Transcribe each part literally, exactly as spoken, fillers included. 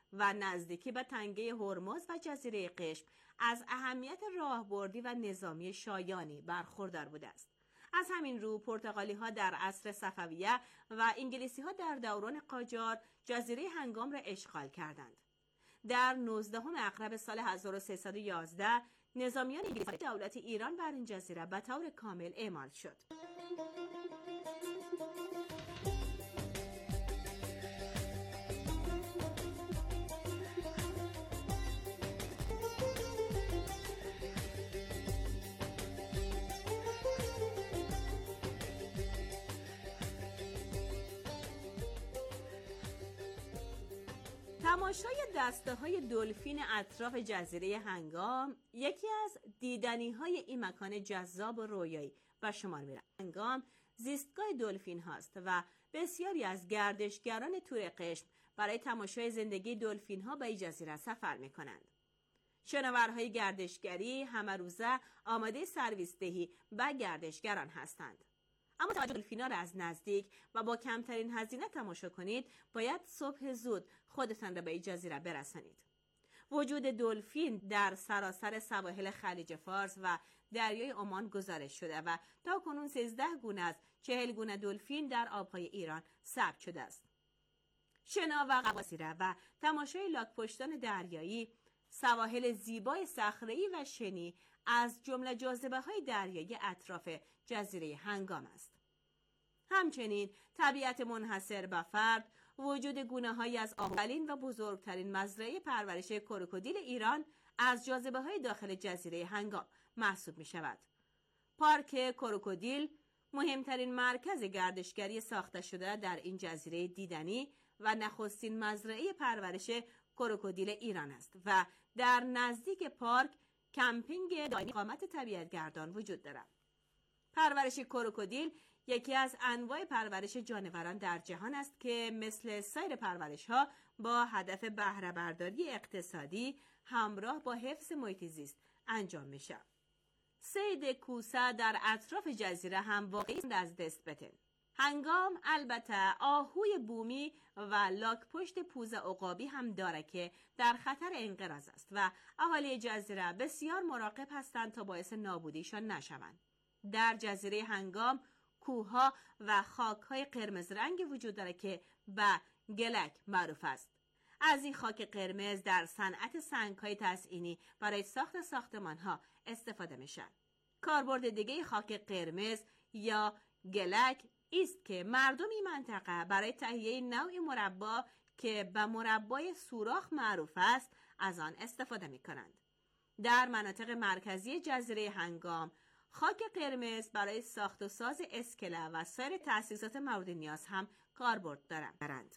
و نزدیکی به تنگه هرمز و جزیره قشم از اهمیت راهبردی و نظامی شایانی برخوردار بوده است. از همین رو پرتغالی ها در عصر صفویه و انگلیسی ها در دوران قاجار جزیره هنگام را اشغال کردند. در نوزدهم اغرب سال هزار و سیصد و یازده نظامیان انگلیسی دولت ایران بر این جزیره به طور کامل اعمال شد. تماشای دسته های دلفین اطراف جزیره هنگام یکی از دیدنی های این مکان جذاب و رویایی به شمار میرفت. هنگام زیستگاه دلفین هاست و بسیاری از گردشگران تور قشم برای تماشای زندگی دلفین ها به این جزیره سفر میکنند. شناورهای گردشگری همه روزه آماده سرویس دهی به گردشگران هستند. اما تا دلفینا را از نزدیک و با کمترین هزینه تماشا کنید، باید صبح زود خودتان را به این جزیره برسانید. وجود دلفین در سراسر سواحل خلیج فارس و دریای عمان گزارش شده و تا کنون سیزده گونه از چهل گونه دلفین در آبهای ایران ثبت شده است. شنا و قواصیره و تماشای لاک‌پشتان دریایی، سواحل زیبای صخره‌ای و شنی از جمله جاذبه‌های دریایی اطراف جزیره هنگام است. همچنین طبیعت منحصر به فرد، وجود گونه‌هایی از آهوالین و بزرگترین مزرعه پرورش کروکودیل ایران از جاذبه‌های داخل جزیره هنگام محسوب می‌شود. پارک کروکودیل مهمترین مرکز گردشگری ساخته شده در این جزیره دیدنی و نخستین مزرعه پرورش کروکودیل ایران است و در نزدیک پارک کمپینگ دائمی اقامت طبیعتگردان وجود دارد. پرورش کروکودیل یکی از انواع پرورش جانوران در جهان است که مثل سایر پرورش‌ها با هدف بهره برداری اقتصادی همراه با حفظ محیط زیست انجام میشه. صید کوسه در اطراف جزیره هم واقعی از دست بتن. هنگام البته آهوی بومی و لاک‌پشت پوز عقابی هم داره که در خطر انقراض است و اهالی جزیره بسیار مراقب هستند تا باعث نابودیشان نشوند. در جزیره هنگام کوه‌ها و خاک‌های قرمز رنگ وجود داره که به گلک معروف است. از این خاک قرمز در صنعت سنگ‌های تزئینی برای ساخت ساختمان‌ها استفاده میشه. کاربرد دیگه خاک قرمز یا گلک است که مردم این منطقه برای تهیه نوعی مربا که به مربای سوراخ معروف است از آن استفاده می کنند. در مناطق مرکزی جزیره هنگام خاک قرمز برای ساخت و ساز اسکله و سایر تأسیسات مورد نیاز هم کاربرد دارند.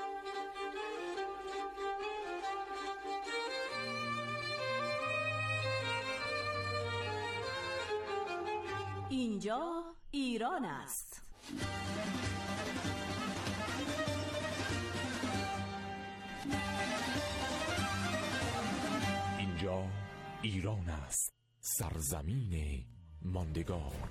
اینجا ایران است. اینجا ایران است، سرزمین ماندگار.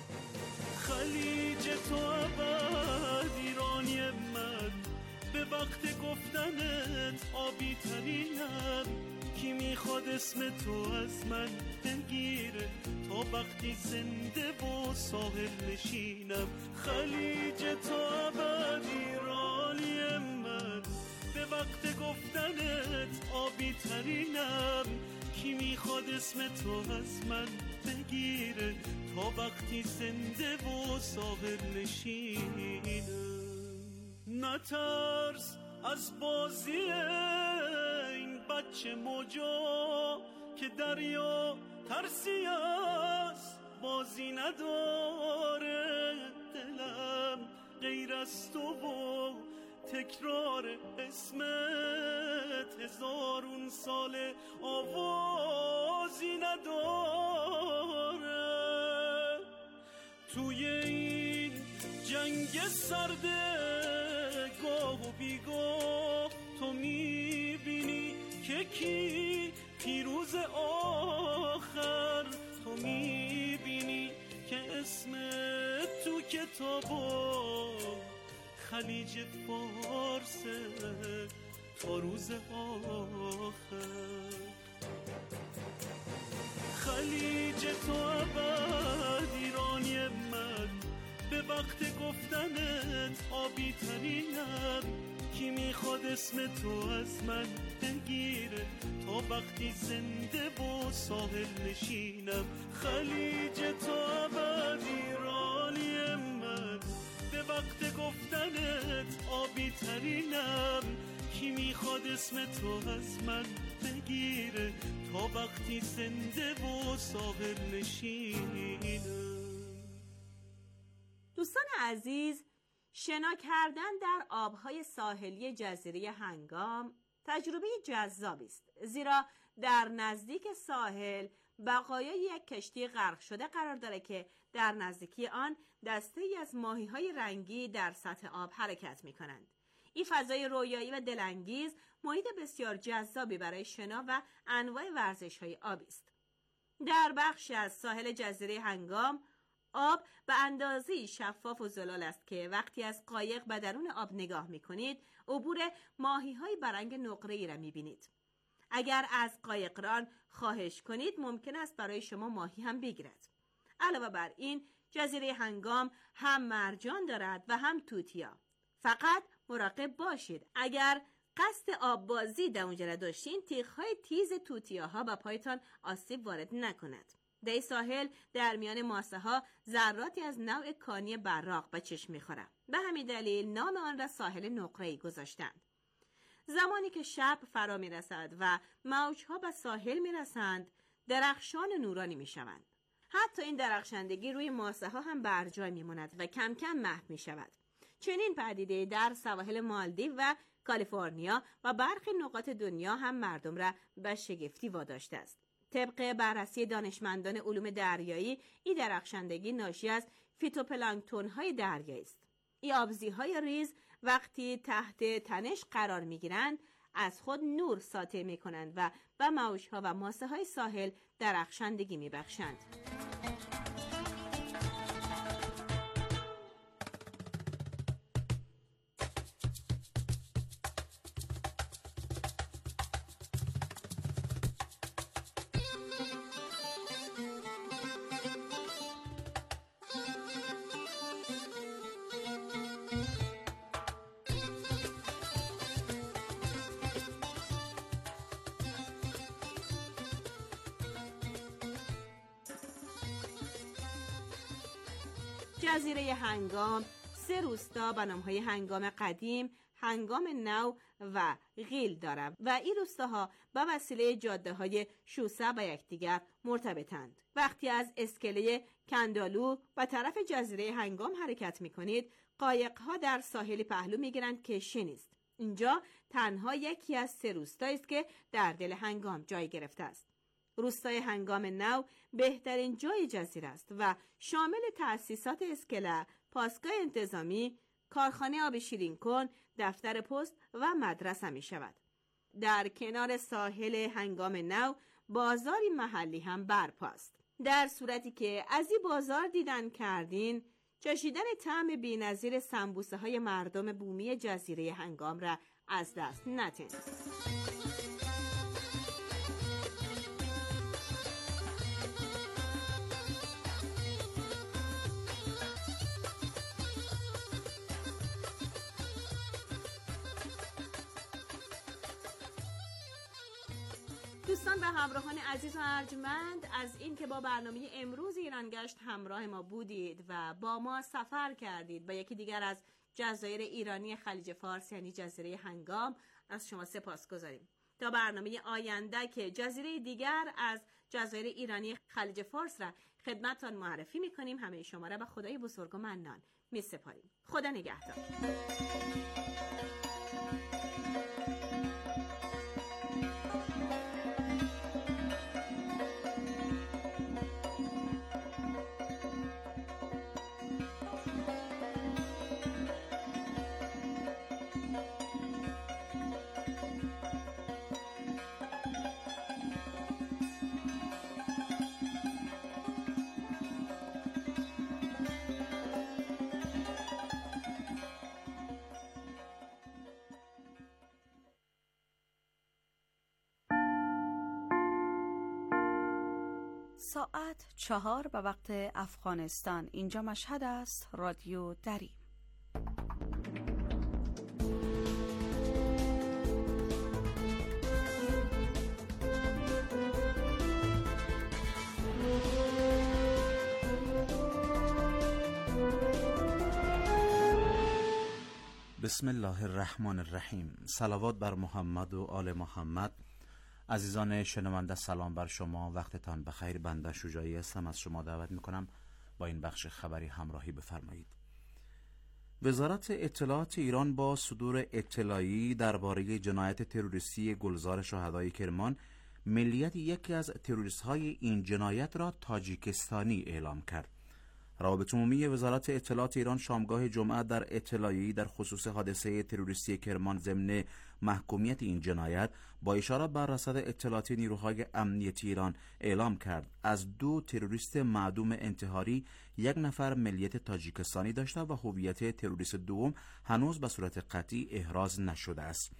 خلیج تو ابد ایرانی من، به وقت گفتنت آبی ترینم. کی میخواد اسم تو از من بگیره تا وقتی زنده و ساحل نشینم. خلیج تو ابد ایرانی من، به وقت گفتنت آبی ترینم. کی میخواد اسم تو از من بگیره تا وقتی زنده و ساحل نشینم. نترس از بازی این بچه موجا که دریا ترسی از بازی نداره. دلم غیر از تو و تکرار اسمت هزارون سال آوازی نداره. توی این جنگ سرده گاه و بیگاه تو میبینی که کی پیروز آخر. تو میبینی که اسم تو کتابا خلیج فارسه. تا روز آخر. خلیج تو ابد ایرانی من، به وقت گفتنت آبی ترینم. کی میخواد اسم تو از من بگیره تا وقتی زنده و ساحل نشینم. خلیج تو ابد ایرانی من، به وقت گفتنت آبی ترینم. کی میخواد اسم تو از من بگیره تا وقتی زنده و ساحل نشینم. دوستان عزیز، شنا کردن در آبهای ساحلی جزیره هنگام تجربه جذابی است، زیرا در نزدیک ساحل بقایای یک کشتی غرق شده قرار داره که در نزدیکی آن دسته‌ای از ماهی‌های رنگی در سطح آب حرکت می‌کنند. این فضای رویایی و دلانگیز محیط بسیار جذابی برای شنا و انواع ورزش‌های آبی است. در بخشی از ساحل جزیره هنگام آب به اندازه‌ای شفاف و زلال است که وقتی از قایق به درون آب نگاه می‌کنید، عبور ماهی‌های برنگ نقره‌ای را می‌بینید. اگر از قایقران خواهش کنید ممکن است برای شما ماهی هم بگیرد. علاوه بر این، جزیره هنگام هم مرجان دارد و هم توتیا. فقط مراقب باشید اگر قصد آب بازی در اونجا داشتین، تیغ‌های تیز توتیاها به پایتان آسیب وارد نکند. در این ساحل در میان ماسه ها ذراتی از نوع کانی براق به چشم می‌خورد. به همین دلیل نام آن را ساحل نقره‌ای گذاشتند. زمانی که شب فرا می‌رسد و موج‌ها به ساحل می‌رسند، درخشان و نورانی می‌شوند. حتی این درخشندگی روی ماسه ها هم بر جای می‌ماند و کم کم محو می‌شود. چنین پدیده در سواحل مالدیو و کالیفرنیا و برخی نقاط دنیا هم مردم را به شگفتی واداشته است. طبق بررسی دانشمندان علوم دریایی، این درخشندگی ناشی از فیتوپلانکتون‌های دریایی است. این آبزی‌های ریز وقتی تحت تنش قرار می‌گیرند، از خود نور ساطع می‌کنند و به موج‌ها و ماسه‌های ساحل درخشندگی می‌بخشند. جزیره هنگام سه روستا به نام‌های هنگام قدیم، هنگام نو و غیل دارد و این روستاها به وسیله جاده‌های شوسه به یکدیگر مرتبطند. وقتی از اسکله کندالو به طرف جزیره هنگام حرکت می‌کنید، قایق‌ها در ساحلی پهلو می‌گیرند که شن است. اینجا تنها یکی از سه روستایی است که در دل هنگام جای گرفته است. روستای هنگام نو بهترین جای جزیره است و شامل تأسیسات اسکله، پاسگاه انتظامی، کارخانه آب شیرین کن، دفتر پست و مدرسه می شود. در کنار ساحل هنگام نو بازاری محلی هم برپاست. در صورتی که از این بازار دیدن کردین، چشیدن طعم بی‌نظیر سمبوسه های مردم بومی جزیره هنگام را از دست ندید. دوستان و همراهان عزیز و ارجمند، از این که با برنامه امروز ایران گشت همراه ما بودید و با ما سفر کردید به یکی دیگر از جزایر ایرانی خلیج فارس یعنی جزیره هنگام، از شما سپاسگزاریم. تا برنامه آینده که جزیره دیگر از جزایر ایرانی خلیج فارس را خدمتتان معرفی می‌کنیم، همه شما را به خدای بزرگ و منان می‌سپاریم. خدا نگهدار. ساعت چهار به وقت افغانستان. اینجا مشهد است. رادیو دریم. بسم الله الرحمن الرحیم. صلوات بر محمد و آل محمد. عزیزان شنونده سلام بر شما، وقتتان بخیر. بنده شجاعی هستم، از شما دعوت میکنم با این بخش خبری همراهی بفرمایید. وزارت اطلاعات ایران با صدور اطلاعی درباره جنایت تروریستی گلزار شهدای کرمان ملیت یکی از تروریست های این جنایت را تاجیکستانی اعلام کرد. روابط عمومی وزارت اطلاعات ایران شامگاه جمعه در اطلاعیه‌ای در خصوص حادثه تروریستی کرمان ضمن محکومیت این جنایت با اشاره بر رصد اطلاعاتی نیروهای امنیتی ایران اعلام کرد از دو تروریست معدوم انتحاری یک نفر ملیت تاجیکستانی داشته و هویت تروریست دوم هنوز به صورت قطعی احراز نشده است.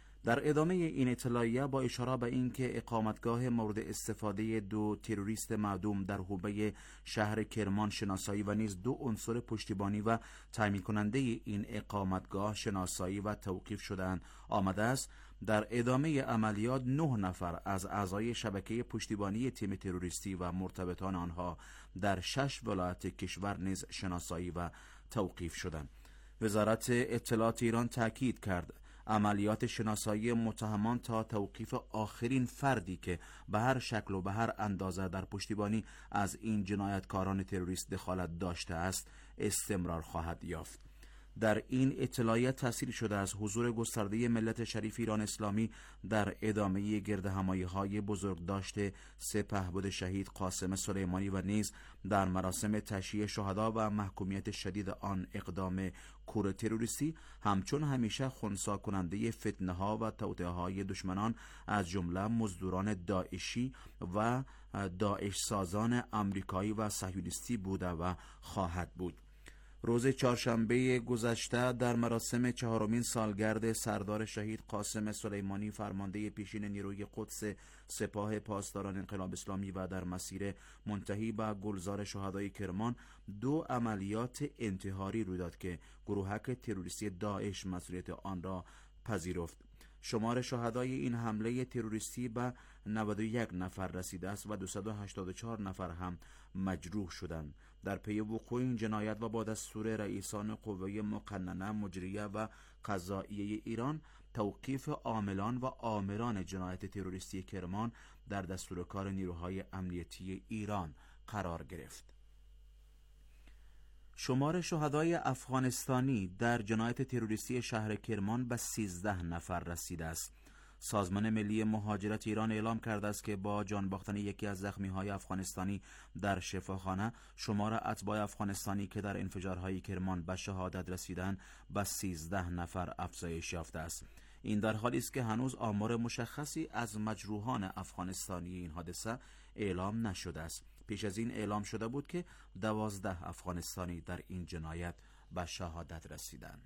در ادامه این اطلاعیه با اشاره به اینکه اقامتگاه مورد استفاده دو تروریست معدوم در حومه شهر کرمان شناسایی و نیز دو عنصر پشتیبانی و تامین کننده این اقامتگاه شناسایی و توقیف شدند آمده است، در ادامه عملیات نه نفر از اعضای شبکه پشتیبانی تیم تروریستی و مرتبطان آنها در شش ولایت کشور نیز شناسایی و توقیف شدند. وزارت اطلاعات ایران تاکید کرد عملیات شناسایی متهمان تا توقیف آخرین فردی که به هر شکل و به هر اندازه در پشتیبانی از این جنایتکاران تروریست دخالت داشته است استمرار خواهد یافت. در این اطلاعیه تصریح شده از حضور گسترده ملت شریف ایران اسلامی در ادامه گردهمایی‌های بزرگداشت سپهبد شهید قاسم سلیمانی و نیز در مراسم تشییع شهدا و محکومیت شدید آن اقدام کور تروریستی همچون همیشه خنثی کننده فتنه ها و توطئه های دشمنان از جمله مزدوران داعشی و داعش سازان آمریکایی و صهیونیستی بوده و خواهد بود. روز چهارشنبه گذشته در مراسم چهارمین سالگرد سردار شهید قاسم سلیمانی فرمانده پیشین نیروی قدس سپاه پاسداران انقلاب اسلامی و در مسیر منتهی به گلزار شهدای کرمان دو عملیات انتحاری روی داد که گروهک تروریستی داعش مسئولیت آن را پذیرفت. شمار شهدای این حمله تروریستی به نود و یک نفر رسیده است و دویست و هشتاد و چهار نفر هم مجروح شدند. در پی وقوع این جنایت و با دستور رئیسان قوه مقننه مجریه و قضاییه ایران توقیف عاملان و آمران جنایت تروریستی کرمان در دستور کار نیروهای امنیتی ایران قرار گرفت. شمار شهدای افغانستانی در جنایت تروریستی شهر کرمان به سیزده نفر رسیده است. سازمان ملی مهاجرت ایران اعلام کرده است که با جان باختن یکی از زخمی‌های افغانستانی در شفاخانه شمار اتباع افغانستانی که در انفجارهای کرمان به شهادت رسیدند به سیزده نفر افزایش یافته است. این در حالی است که هنوز آمار مشخصی از مجروحان افغانستانی این حادثه اعلام نشده است. پیش از این اعلام شده بود که دوازده افغانستانی در این جنایت به شهادت رسیدند.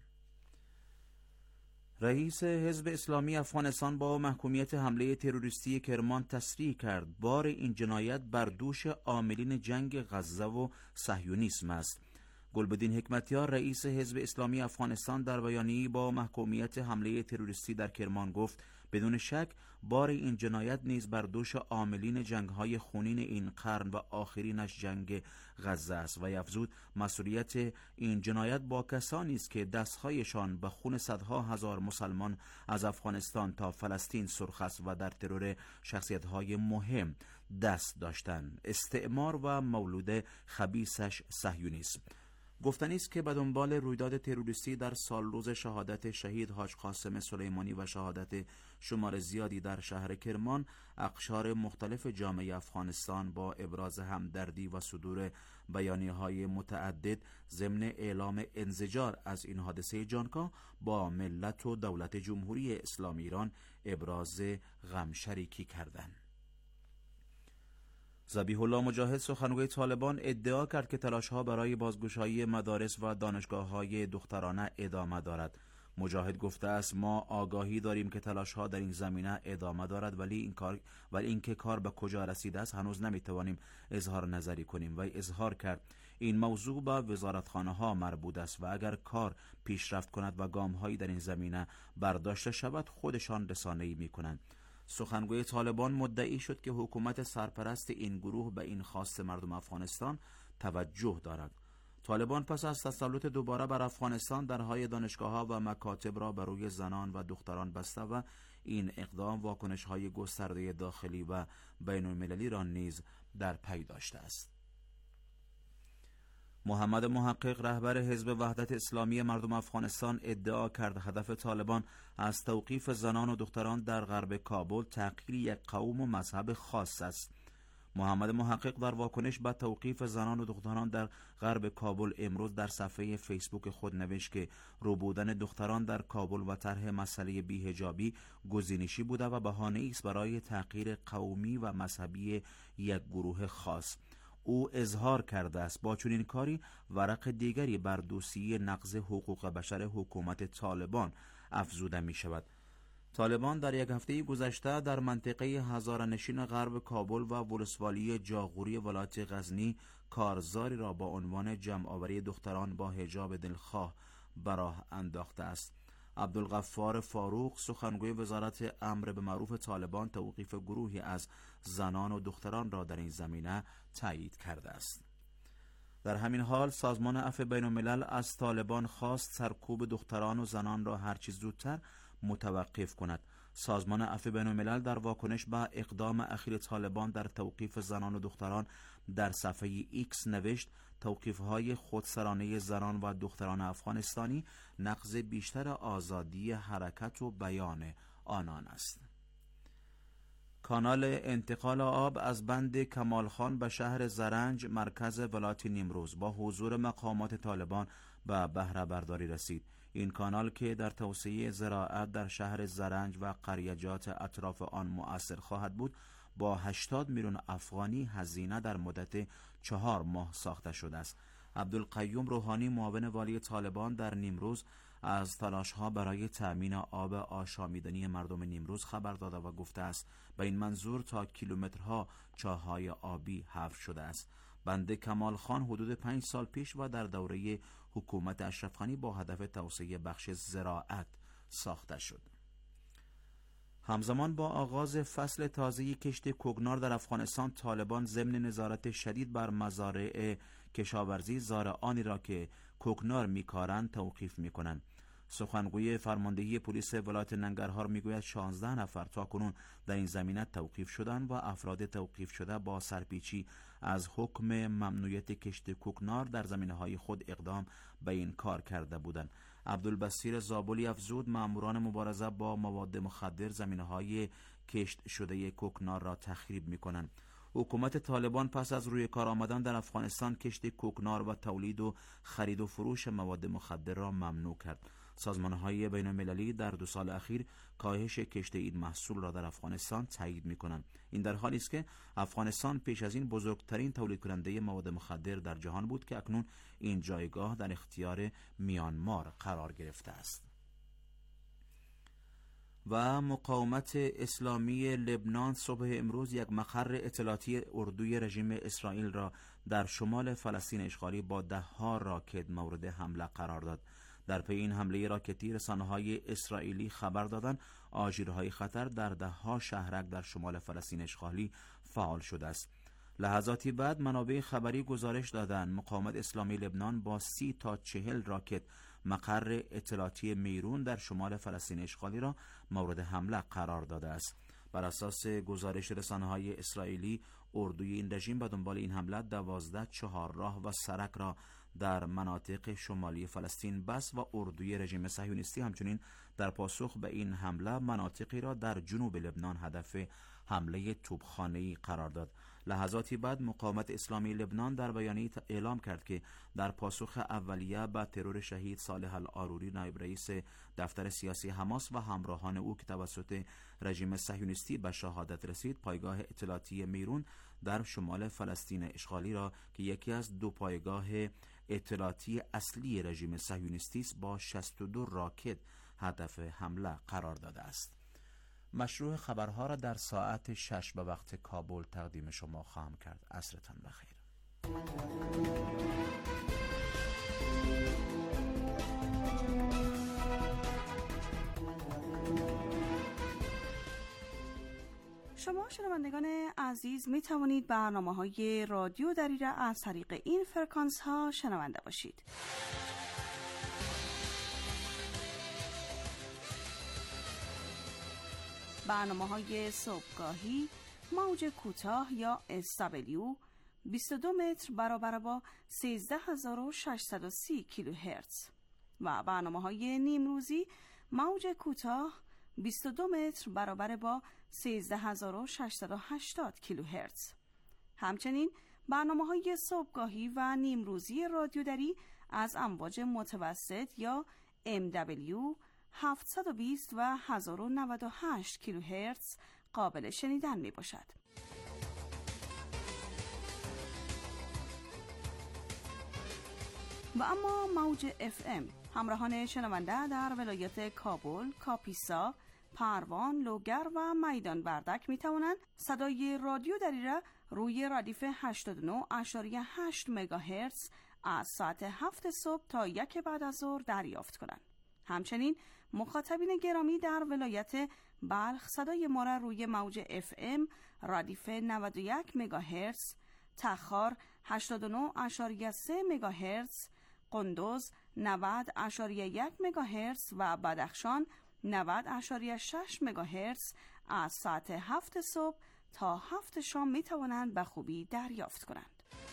رئیس حزب اسلامی افغانستان با محکومیت حمله تروریستی کرمان تصریح کرد بار این جنایت بر دوش عاملین جنگ غزه و صهیونیسم است. گلبدین حکمتیار رئیس حزب اسلامی افغانستان در بیانیه‌ای با محکومیت حمله تروریستی در کرمان گفت بدون شک بار این جنایت نیز بر دوش عاملین جنگ‌های خونین این قرن و آخرینش جنگ غزه است و افزود مسئولیت این جنایت با کسانی است که دست‌هایشان به خون صدها هزار مسلمان از افغانستان تا فلسطین سرخ است و در ترور شخصیت‌های مهم دست داشتند. استعمار و مولود خبیثش صهیونیسم. گفتنی است که به دنبال رویداد تروریستی در سال روز شهادت شهید حاج قاسم سلیمانی و شهادت شمار زیادی در شهر کرمان، اقشار مختلف جامعه افغانستان با ابراز همدردی و صدور بیانیه‌های متعدد ضمن اعلام انزجار از این حادثه جانکاه با ملت و دولت جمهوری اسلامی ایران ابراز غم شریکی کردند. ذبیح الله مجاهد سخنگوی طالبان ادعا کرد که تلاش‌ها برای بازگشایی مدارس و دانشگاه‌های دخترانه ادامه دارد. مجاهد گفته است ما آگاهی داریم که تلاش‌ها در این زمینه ادامه دارد، ولی این کار ولی اینکه کار به کجا رسیده است هنوز نمیتوانیم اظهار نظری کنیم. و اظهار کرد این موضوع به وزارتخانه‌ها مربوط است و اگر کار پیشرفت کند و گام‌هایی در این زمینه برداشته شود خودشان رسانه‌ای می‌کنند. سخنگوی طالبان مدعی شد که حکومت سرپرست این گروه به این خواست مردم افغانستان توجه دارد. طالبان پس از تسلط دوباره بر افغانستان درهای دانشگاه‌ها و مکاتب را بر روی زنان و دختران بسته و این اقدام واکنش‌های گسترده داخلی و بین‌المللی را نیز در پی داشته است. محمد محقق رهبر حزب وحدت اسلامی مردم افغانستان ادعا کرد هدف طالبان از توقیف زنان و دختران در غرب کابل تغییر یک قوم و مذهب خاص است. محمد محقق در واکنش به توقیف زنان و دختران در غرب کابل امروز در صفحه فیسبوک خود نوشت که ربودن دختران در کابل و طرح مسئله بی‌حجابی گزینشی بوده و بهانه‌ای است برای تغییر قومی و مذهبی یک گروه خاص. او اظهار کرده است با چنین کاری ورق دیگری بر دوسیه نقض حقوق بشر حکومت طالبان افزوده می شود. طالبان در یک هفته گذشته در منطقه هزاره‌نشین غرب کابل و ولسوالی جاغوری ولایت غزنی کارزاری را با عنوان جمع‌آوری دختران با حجاب دلخواه به راه انداخته است. عبدالغفار فاروق سخنگوی وزارت امر به معروف طالبان توقیف گروهی از زنان و دختران را در این زمینه تایید کرده است. در همین حال سازمان عفو بین الملل از طالبان خواست سرکوب دختران و زنان را هرچه زودتر متوقف کند. سازمان عفو بین الملل در واکنش به اقدام اخیر طالبان در توقیف زنان و دختران در صفحه ایکس نوشت توقیف‌های خودسرانه زنان و دختران افغانستانی نقض بیشتر آزادی حرکت و بیان آنان است. کانال انتقال آب از بند کمال خان به شهر زرنج مرکز ولایت نیمروز با حضور مقامات طالبان به بهره برداری رسید. این کانال که در توسعه زراعت در شهر زرنج و قریجات اطراف آن مؤثر خواهد بود با هشتاد میلیون افغانی هزینه در مدت چهار ماه ساخته شده است. عبدالقیوم روحانی معاون والی طالبان در نیمروز از تلاش‌ها برای تأمین آب آشامیدنی مردم نیمروز خبر داده و گفته است به این منظور تا کیلومترها چاه‌های آبی حفر شده است. بند کمال خان حدود پنج سال پیش و در دوره حکومت اشرف غنی با هدف توسعه بخش زراعت ساخته شد. همزمان با آغاز فصل تازه کشت کوکنار در افغانستان طالبان ضمن نظارت شدید بر مزارع کشاورزی زارعانی را که کوکنار میکارند توقیف میکنند. سخنگوی فرماندهی پلیس ولایت ننگرهار میگوید شانزده نفر تاکنون در این زمینه توقیف شدند و افراد توقیف شده با سرپیچی از حکم ممنوعیت کشت کوکنار در زمینه‌های خود اقدام به این کار کرده بودند. عبدالبصیر زابلی افزود ماموران مبارزه با مواد مخدر زمینه‌های کشت شده کوکنار را تخریب می‌کنند. حکومت طالبان پس از روی کار آمدن در افغانستان کشت کوکنار و تولید و خرید و فروش مواد مخدر را ممنوع کرد. سازمان‌های بین‌المللی در دو سال اخیر کاهش کشت این محصول را در افغانستان تایید می‌کنند. این در حالی است که افغانستان پیش از این بزرگترین تولید کننده مواد مخدر در جهان بود که اکنون این جایگاه در اختیار میانمار قرار گرفته است. و مقاومت اسلامی لبنان صبح امروز یک مقر اطلاعاتی اردوی رژیم اسرائیل را در شمال فلسطین اشغالی با ده ها راکت مورد حمله قرار داد. در پی این حمله راکتی رسانه‌های اسرائیلی خبر دادند آژیرهای خطر در ده ها شهرک در شمال فلسطین اشغالی فعال شده است. لحظاتی بعد منابع خبری گزارش دادند مقاومت اسلامی لبنان با سی تا چهل راکت مقر اطلاعاتی میرون در شمال فلسطین اشغالی را مورد حمله قرار داده است. بر اساس گزارش رسانه‌های اسرائیلی اردوی این رژیم به دنبال این حمله دوازده چهارراه و سرک را در مناطق شمالی فلسطین بست و اردوی رژیم صهیونیستی همچنین در پاسخ به این حمله مناطقی را در جنوب لبنان هدف حمله توپخانه‌ای قرار داد. لحظاتی بعد مقاومت اسلامی لبنان در بیانیه اعلام کرد که در پاسخ اولیه به ترور شهید صالح العاروری نایب رئیس دفتر سیاسی حماس و همراهان او که توسط رژیم صهیونیستی به شهادت رسید، پایگاه اطلاعاتی میرون در شمال فلسطین اشغالی را که یکی از دو پایگاه اطلاعاتی اصلی رژیم صهیونیستی است با شصت و دو راکت هدف حمله قرار داده است. مشروع خبرها را در ساعت شش به وقت کابل تقدیم شما خواهم کرد. عصرتان بخیر. شما شنوندگان عزیز می توانید برنامه‌های رادیو دری را از طریق این فرکانس ها شنونده باشید. برنامه‌های صبحگاهی موج کوتاه یا اس دبلیو بیست و دو متر برابر با سیزده هزار و ششصد و سی کیلوهرتز و برنامه‌های نیمروزی موج کوتاه بیست و دو متر برابر با سیزده هزار و ششصد و هشتاد کیلوهرتز. همچنین برنامه‌های صبحگاهی و نیمروزی رادیو دری از امواج متوسط یا ام دبلیو هفتصد و بیست و هزار و نود و هشت کیلوهرتز قابل شنیدن می باشد. و اما موج اف ام همراهان شنونده در ولایت کابل، کاپیسا، پروان، لوگر و میدان وردک می توانند صدای رادیو دری را روی ردیف هشتاد و نه ممیز هشت مگاهرتز از ساعت هفت صبح تا یک بعد از ظهر دریافت کنند. همچنین مخاطبین گرامی در ولایت بلخ صدای ما را روی موج اف ام ردیف نود و یک مگاهرتز، تخار هشتاد و نه ممیز سه مگاهرتز، قندوز نود ممیز یک مگاهرتز و بدخشان نود ممیز شش مگاهرتز از ساعت هفت صبح تا هفت شام می توانند به خوبی دریافت کنند.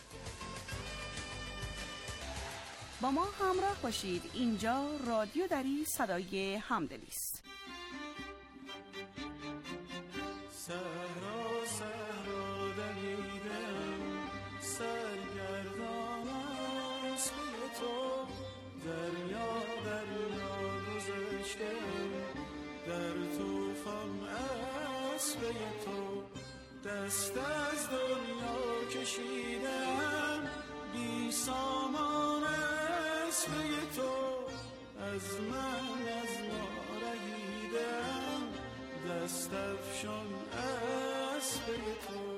با ما همراه باشید. اینجا رادیو دری صدای همدلی است. صحرا صحرا دمیدم سرگردان است به تو، دریا دریا گذشتم در طوفان است به تو، دست از دنیا کشیدم بی سامان است به تو، از من از ما رهیدم دست افشان است به تو.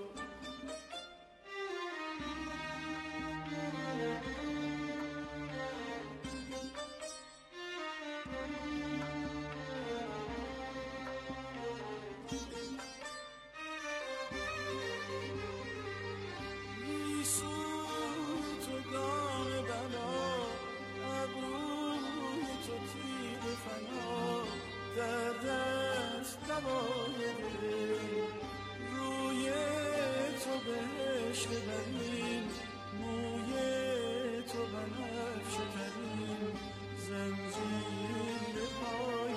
روی تو بهشت برین، موی تو بنفش ترین، زنجیر به پای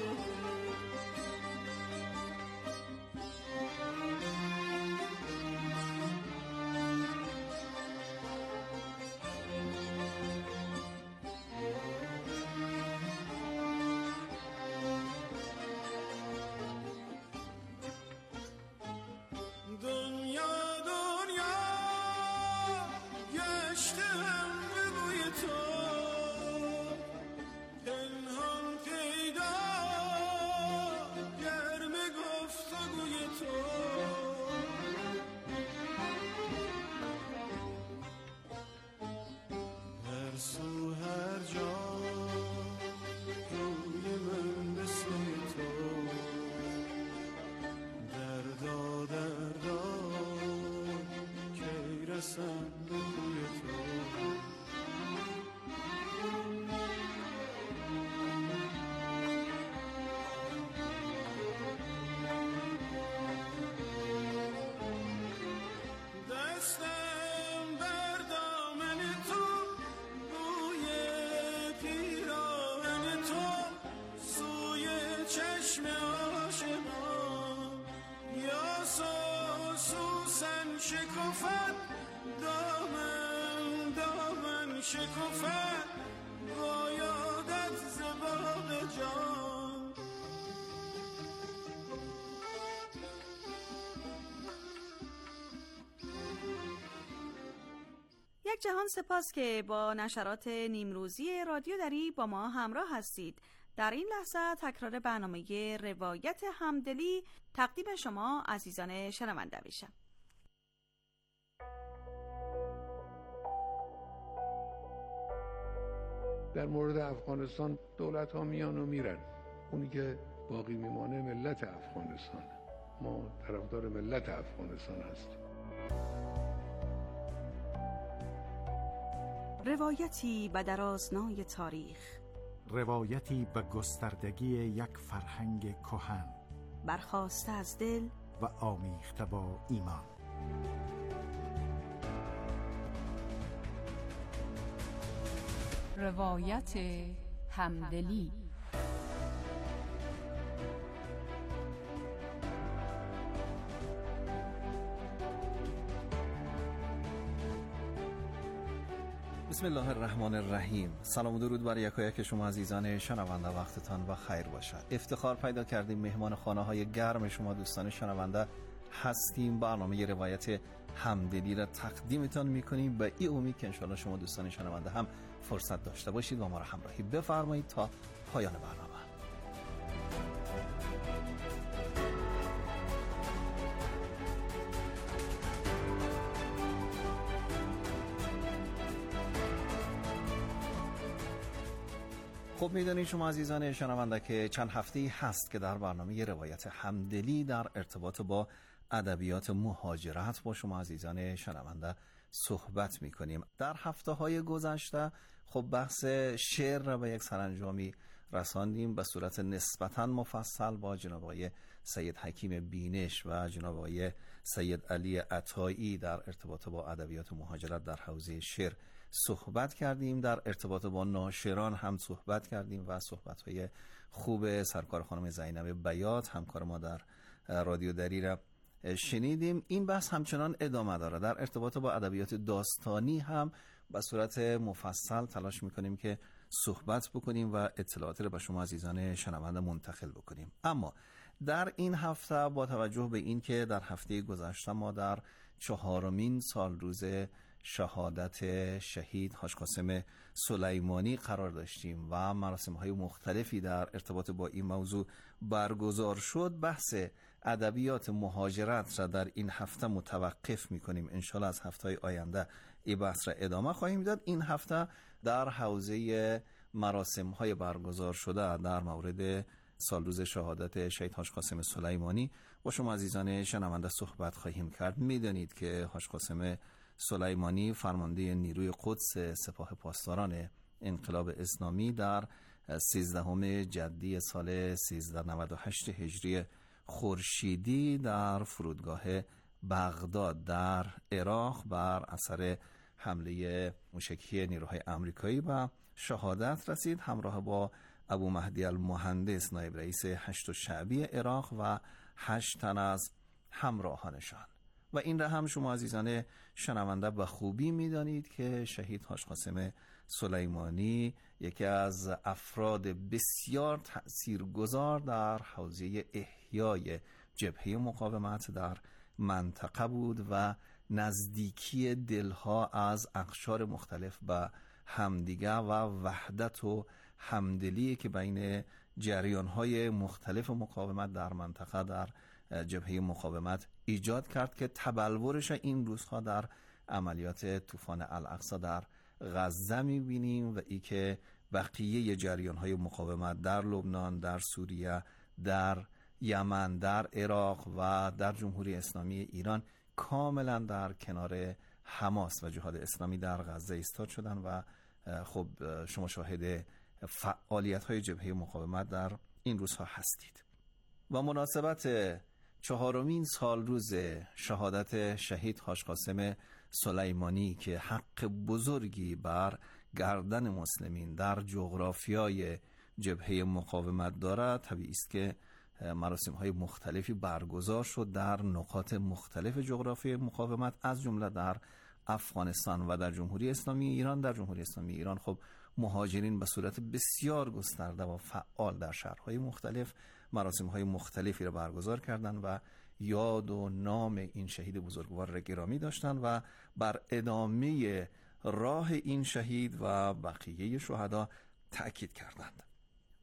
شکفت دامن دامن شکفت با یادت ز باغ جان. یک جهان سپاس که با نشرات نیمروزی رادیو دری با ما همراه هستید. در این لحظه تکرار برنامه روایت همدلی تقدیم شما عزیزان شنونده میشه. در مورد افغانستان دولت ها میان و میرن، اونی که باقی میمانه ملت افغانستان. ما طرفدار ملت افغانستان هستیم. روایتی به درازنای تاریخ، روایتی به گستردگی یک فرهنگ کهن، برخاسته از دل و آمیخته با ایمان. روایت همدلی. بسم الله الرحمن الرحیم. سلام و درود بر یکایک شما عزیزان شنونده، وقتتان بخیر باشد. افتخار پیدا کردیم مهمان خانه های گرم شما دوستان شنونده هستیم. برنامه روایت همدلی را تقدیمتان میکنیم به این امید که انشاءالله شما دوستان شنونده هم فرصت داشته باشید و ما را همراهی بفرمایید تا پایان برنامه. خب میدونید شما عزیزان شنونده که چند هفته‌ای هست که در برنامه روایت همدلی در ارتباط با ادبیات مهاجرت با شما عزیزان شنونده صحبت میکنیم. در هفته‌های گذشته خب بحث شعر را به یک سرانجامی رساندیم به صورت نسبتاً مفصل با جناب آقای سید حکیم بینش و جناب آقای سید علی عطایی در ارتباط با ادبیات مهاجرت در حوزه شعر صحبت کردیم. در ارتباط با ناشران هم صحبت کردیم و صحبت‌های خوب سرکار خانم زینب بیات همکار ما در رادیو دری را شنیدیم. این بحث همچنان ادامه داره. در ارتباط با ادبیات داستانی هم به صورت مفصل تلاش میکنیم که صحبت بکنیم و اطلاعاتی را به شما عزیزان شنونده منتقل بکنیم. اما در این هفته با توجه به این که در هفته گذشته ما در چهارمین سال روز شهادت شهید حاج قاسم سلیمانی قرار داشتیم و مراسم‌های مختلفی در ارتباط با این موضوع برگزار شد، بحث ادبیات مهاجرت را در این هفته متوقف می‌کنیم. انشالله از هفته‌های آینده این بحث را ادامه خواهیم داد. این هفته در حوزه مراسم‌های برگزار شده در مورد سالروز شهادت شهید حاج قاسم سلیمانی با شما عزیزان شنونده صحبت خواهیم کرد. می‌دانید که حاج قاسم سلیمانی فرمانده نیروی قدس سپاه پاسداران انقلاب اسلامی در سیزدهم جدی سال سیزده نود و هشت هجری خورشیدی در فرودگاه بغداد در عراق بر اثر حمله موشکی نیروهای آمریکایی به شهادت رسید، همراه با ابو مهدی المهندس نایب رئیس هشت شعبی عراق و هشت تن از همراهانشان. و این را هم شما عزیزان شنونده به خوبی میدانید که شهید حاج قاسم سلیمانی یکی از افراد بسیار تأثیرگذار در حوزه احیای جبهه مقاومت در منطقه بود و نزدیکی دلها از اقشار مختلف به همدیگه و وحدت و همدلی که بین جریان‌های مختلف مقاومت در منطقه در جبهه مقاومت ایجاد کرد که تبلورش این روزها در عملیات طوفان الاقصی در غزه می‌بینیم و ای که بقیه جریان‌های مقاومت در لبنان، در سوریه، در یمن، در عراق و در جمهوری اسلامی ایران کاملا در کنار حماس و جهاد اسلامی در غزه ایستاد شدن و خب شما شاهد فعالیت‌های جبهه مقاومت در این روزها هستید. و مناسبت چهارمین سال روز شهادت شهید حاج قاسم سلیمانی که حق بزرگی بر گردن مسلمین در جغرافیای جبهه مقاومت دارد، طبیعی است که مراسم‌های مختلفی برگزار شد در نقاط مختلف جغرافیای مقاومت، از جمله در افغانستان و در جمهوری اسلامی ایران. در جمهوری اسلامی ایران خب مهاجرین به صورت بسیار گسترده و فعال در شهرهای مختلف مراسم‌های مختلفی را برگزار کردند و یاد و نام این شهید بزرگوار را گرامی داشتند و بر ادامه راه این شهید و بقیه شهدا تأکید کردند.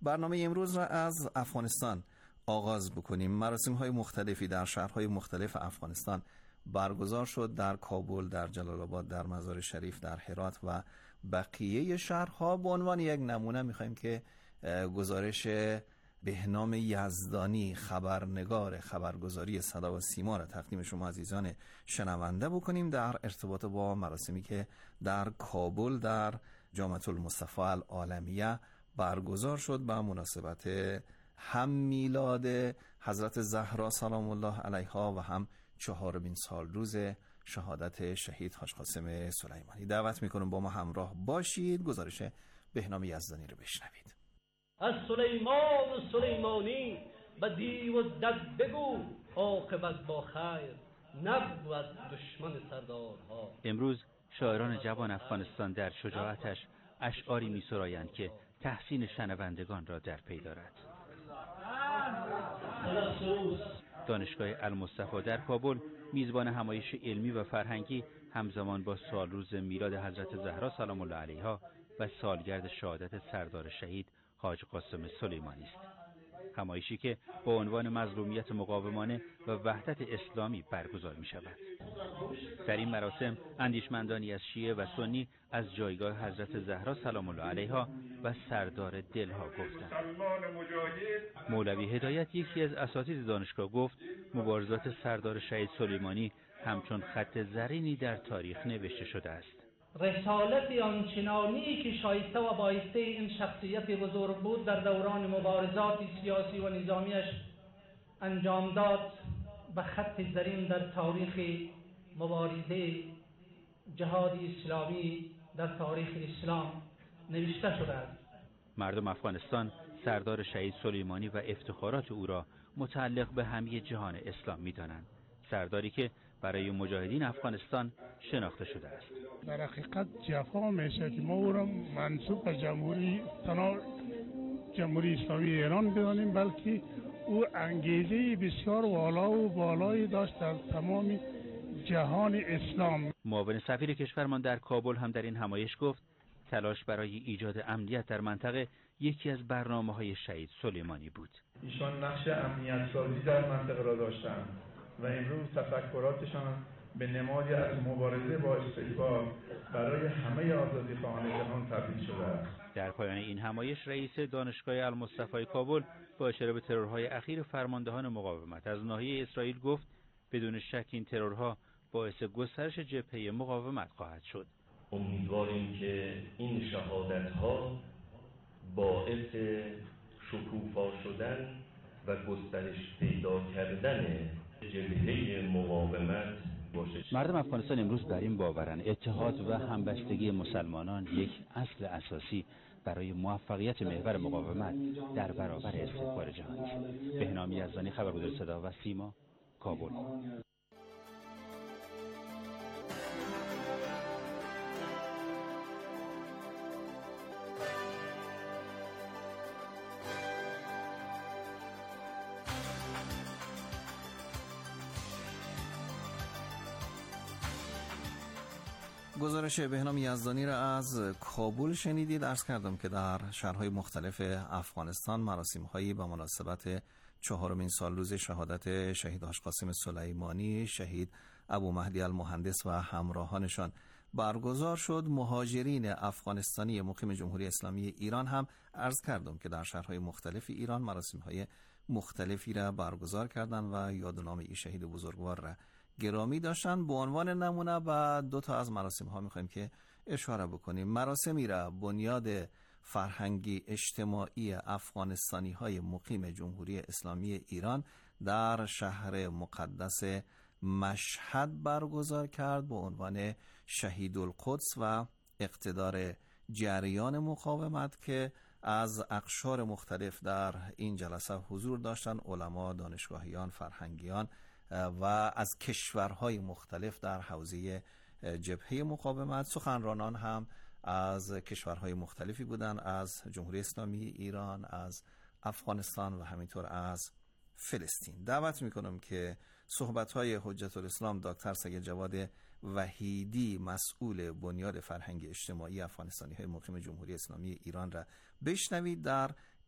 برنامه امروز را از افغانستان آغاز بکنیم. مراسم‌های مختلفی در شهرهای مختلف افغانستان برگزار شد، در کابل، در جلال آباد، در مزار شریف، در هرات و بقیه شهرها. به عنوان یک نمونه می‌خوایم که گزارش بهنام یزدانی، خبرنگار خبرگزاری صدا و سیما را تقدیم شما عزیزان شنونده بکنیم در ارتباط با مراسمی که در کابل در جامعه المصطفى العالمیه برگزار شد به مناسبت هم میلاد حضرت زهرا سلام الله علیها و هم چهارمین سال روز شهادت شهید حاج قاسم سلیمانی. دعوت میکنم با ما همراه باشید، گزارش بهنام یزدانی رو بشنوید. از سلیمان و سلیمانی به دیو و دد بگو، عاقبت با خیر نبود دشمن سردارها. امروز شاعران جوان افغانستان در شجاعتش اشعاری می سرایند که تحسین شنوندگان را در پی دارد. دانشگاه المصطفى در کابل میزبان همایش علمی و فرهنگی همزمان با سالروز میلاد حضرت زهرا سلام الله علیها و سالگرد شهادت سردار شهید حاج قاسم سلیمانی است. همایشی که با عنوان مظلومیت مقاومانه و وحدت اسلامی برگزار می شود. در این مراسم اندیشمندانی از شیعه و سنی از جایگاه حضرت زهرا سلام الله علیها و سردار دلها گفتند. مولوی هدایت، یکی از اساتید دانشگاه، گفت مبارزات سردار شهید سلیمانی همچون خط زرینی در تاریخ نوشته شده است. رسالت آنچنانی که شایسته و بایسته این شخصیت بزرگ بود در دوران مبارزات سیاسی و نظامیش انجام داد و خط زرین در تاریخ مبارزه جهاد اسلامی در تاریخ اسلام نوشته شده است. مردم افغانستان سردار شهید سلیمانی و افتخارات او را متعلق به همه جهان اسلام می‌دانند. سرداری که برای مجاهدین افغانستان شناخته شده است. در حقیقت جفا میشه که ما او را منسوب به جمهوری تنها جمهوری اسلامی ایران بدانیم، بلکه او انگیزه بسیار والا و بالایی داشت در تمام جهان اسلام. معاون سفیر کشورمان در کابل هم در این همایش گفت تلاش برای ایجاد امنیت در منطقه یکی از برنامه‌های شهید سلیمانی بود. ایشان نقش امنیت سازی در منطقه را داشتند و امروز تفکراتشان به نمادی از مبارزه با استکبار برای همه آزادیخواهان جهان تبدیل شده است. در پایان این همایش رئیس دانشگاه المصطفى کابل با اشاره به ترورهای اخیر فرماندهان مقاومت از ناحیه اسرائیل گفت بدون شک این ترورها باعث گسترش جبهه مقاومت خواهد شد. امیدواریم که این شهادت‌ها باعث شکوفا شدن و گسترش پیدا کردن جبهه مقاومت باشه. مردم افغانستان امروز بر این باورند اتحاد و همبستگی مسلمانان یک اصل اساسی برای موفقیت محور مقاومت در برابر استکبار جهانی است. بهنام یزدانی، خبرگزار صدا و سیما، کابل. گزارش بهنام یزدانی را از کابل شنیدید. عرض کردم که در شهرهای مختلف افغانستان مراسم‌هایی به مناسبت چهارمین سالروز شهادت شهید حاج قاسم سلیمانی، شهید ابو مهدی المهندس و همراهانشان برگزار شد. مهاجرین افغانستانی مقیم جمهوری اسلامی ایران هم عرض کردم که در شهرهای مختلف ایران مراسم‌های مختلفی را برگزار کردند و یادنامه ای شهید بزرگوار را گرامی داشتن. به عنوان نمونه با دو تا از مراسم ها میخوایم که اشاره بکنیم. مراسمی را بنیاد فرهنگی اجتماعی افغانستانی های مقیم جمهوری اسلامی ایران در شهر مقدس مشهد برگزار کرد به عنوان شهید القدس و اقتدار جریان مقاومت که از اقشار مختلف در این جلسه حضور داشتن، علما، دانشگاهیان، فرهنگیان و از کشورهای مختلف در حوزه جبهه مقاومت. سخنرانان هم از کشورهای مختلفی بودند، از جمهوری اسلامی ایران، از افغانستان و همینطور از فلسطین. دعوت میکنم که صحبت‌های حجت الاسلام دکتر سید جواد وحیدی، مسئول بنیاد فرهنگ اجتماعی افغانستانی های مقیم جمهوری اسلامی ایران را بشنوید در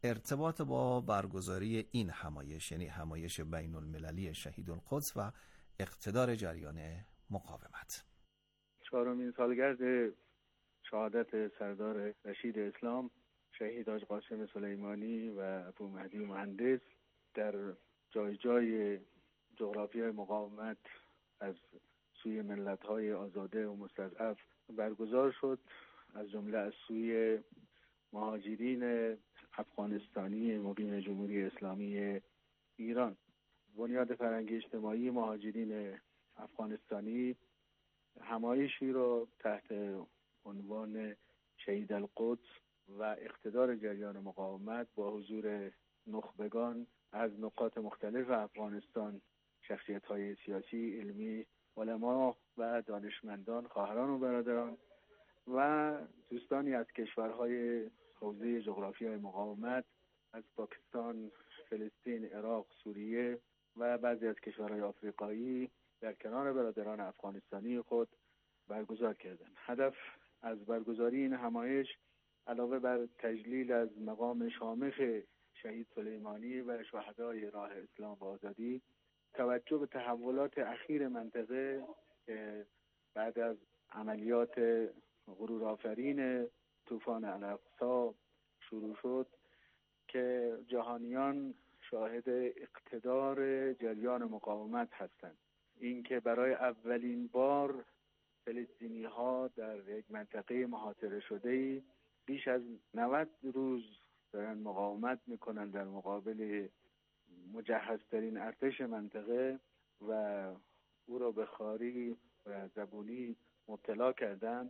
ارتباط با برگزاری این همایش، یعنی همایش بین المللی شهید القدس و اقتدار جریان مقاومت. چهارمین سالگرد شهادت سردار رشید اسلام شهید حاج قاسم سلیمانی و ابو مهدی مهندس در جای جای جغرافیای مقاومت از سوی ملت‌های آزاده و مستضعف برگزار شد، از جمله از سوی مهاجرین افغانستانی مقیم جمهوری اسلامی ایران. بنیاد فرهنگی اجتماعی مهاجرین افغانستانی همایشی را تحت عنوان شهید القدس و اقتدار جریان مقاومت با حضور نخبگان از نقاط مختلف افغانستان، شخصیت‌های سیاسی، علمی، علما و دانشمندان، خواهران و برادران و دوستانی از کشورهای حوزه جغرافیای مقاومت، از پاکستان، فلسطین، عراق، سوریه و بعضی از کشورهای آفریقایی در کنار برادران افغانستانی خود برگزار کردند. هدف از برگزاری این همایش علاوه بر تجلیل از مقام شامخ شهید سلیمانی و شهدای راه اسلام و آزادی، توجه به تحولات اخیر منطقه که بعد از عملیات غرورآفرین طوفان الاقصی شروع شد که جهانیان شاهد اقتدار جریان مقاومت هستند. این که برای اولین بار فلسطینی ها در یک منطقه محاصره شده بیش از نود روز دارن مقاومت میکنن در مقابل مجهزترین ارتش منطقه و او را به خواری و زبونی مبتلا کردند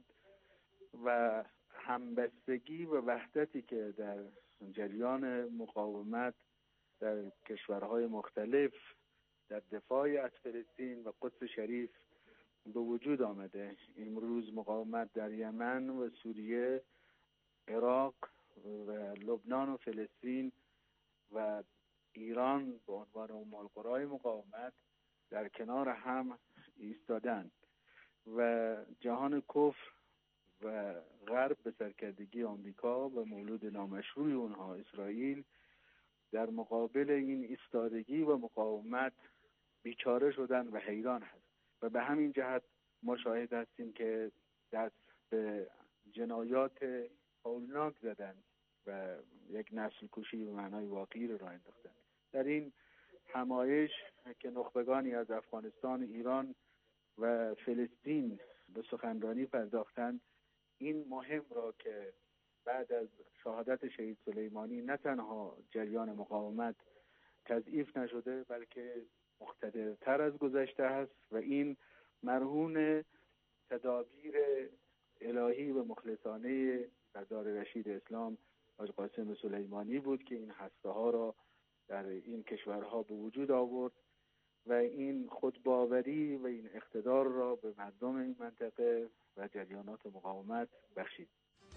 و همبستگی و وحدتی که در جریان مقاومت در کشورهای مختلف در دفاع از فلسطین و قدس شریف به وجود آمده. امروز مقاومت در یمن و سوریه، عراق و لبنان و فلسطین و ایران به عنوان ام القرای مقاومت در کنار هم ایستادند و جهان کفر و غرب به سرکردگی آمریکا و مولود نامشروع اونها اسرائیل در مقابل این ایستادگی و مقاومت بیچاره شدن و حیران هست و به همین جهت ما شاهد هستیم که دست به جنایات هولناک زدن و یک نسل کشی به معنای واقعی رو راه انداختن. در این همایش که نخبگانی از افغانستان، ایران و فلسطین به سخنرانی پرداختند، این مهم را که بعد از شهادت شهید سلیمانی نه تنها جریان مقاومت تضعیف نشده بلکه مقتدرتر از گذشته است و این مرهون تدابیر الهی و مخلصانه سردار رشید اسلام حاج قاسم سلیمانی بود که این هسته ها را در این کشورها به وجود آورد و این خودباوری و این اقتدار را به مردم این منطقه و جریانات مقاومت بخشید.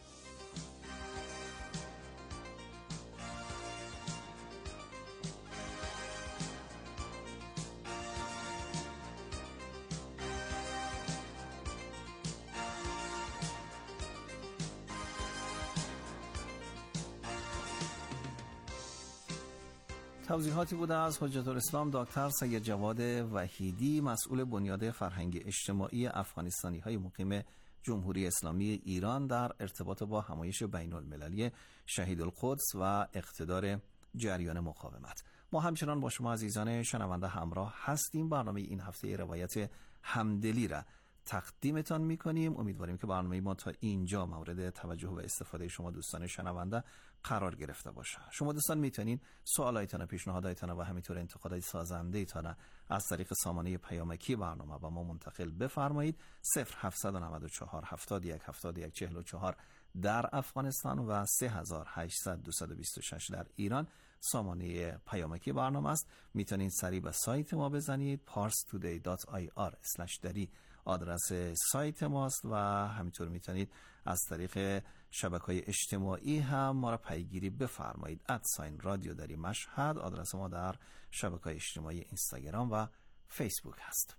توضیحاتی بوده از حجت الاسلام دکتر سید جواد وحیدی، مسئول بنیاد فرهنگ اجتماعی افغانستانی های مقیم جمهوری اسلامی ایران در ارتباط با همایش بین المللی شهید القدس و اقتدار جریان مقاومت. ما همچنان با شما عزیزان شنونده همراه هستیم. برنامه این هفته روایت همدلی را تقدیمتان میکنیم. امیدواریم که برنامه ما تا اینجا مورد توجه و استفاده شما دوستان شنونده قرار گرفته باشه. شما دوستان میتونید سوالایتان، پیشنهاداتتان و همینطور انتقادات سازنده ایتان از طریق سامانه پیامکی برنامه با ما منتقل بفرمایید. صفر هفت نه چهار هفتاد و یک هفتاد و یک چهل و چهار در افغانستان و سه هزار و هشتصد دویست و بیست و شش در ایران سامانه پیامکی برنامه است. میتونید سریع به سایت ما بزنید پارس تودی دات آی آر اسلش دری آدرس سایت ماست و همینطور میتونید از طریق شبکه‌های اجتماعی هم ما را پیگیری بفرمایید. ادساین رادیو دری مشهد آدرس ما در شبکه‌های اجتماعی اینستاگرام و فیسبوک هست.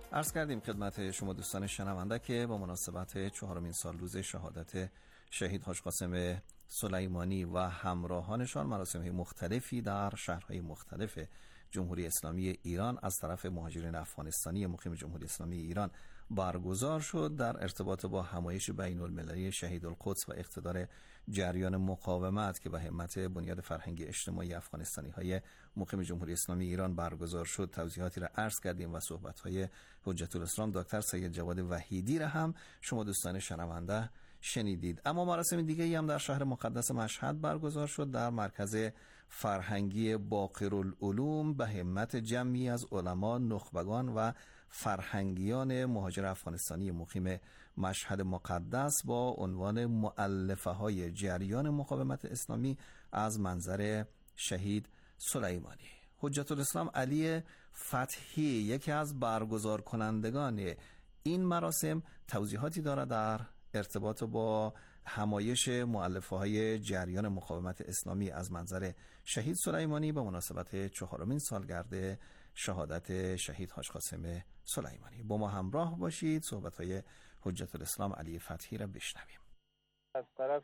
عرض کردیم خدمت شما دوستان شنونده که با مناسبت چهارمین سال روز شهادت شهید حاج قاسم سلیمانی و همراهانشان مراسم مختلفی در شهرهای مختلف جمهوری اسلامی ایران از طرف مهاجرین افغانستانی مقیم جمهوری اسلامی ایران برگزار شد در ارتباط با همایش بین المللی شهید القدس و اقتدار جریان مقاومت که به همت بنیاد فرهنگی اجتماعی افغانستانی های مقیم جمهوری اسلامی ایران برگزار شد. توضیحاتی را عرض کردیم و صحبت های حجت الاسلام دکتر سید جواد وحیدی را هم شما دوستان شنونده شنیدید. اما مراسم دیگه ای هم در شهر مقدس مشهد برگزار شد در مرکز فرهنگی باقرالعلوم به همت جمعی از علما، نخبگان و فرهنگیان مهاجر افغانستانی مقیم مشهد مقدس با عنوان مؤلفه های جریان مقاومت اسلامی از منظر شهید سلیمانی. حجت الاسلام علی فتحی یکی از برگزار کنندگان این مراسم توضیحاتی دارد در ارتباط با همایش مؤلفه های جریان مقاومت اسلامی از منظر شهید سلیمانی به مناسبت چهارمین سالگرد شهادت شهید حاج قاسم سلیمانی. با ما همراه باشید، صحبت های حجت الاسلام علی فتحی را بشنویم. از طرف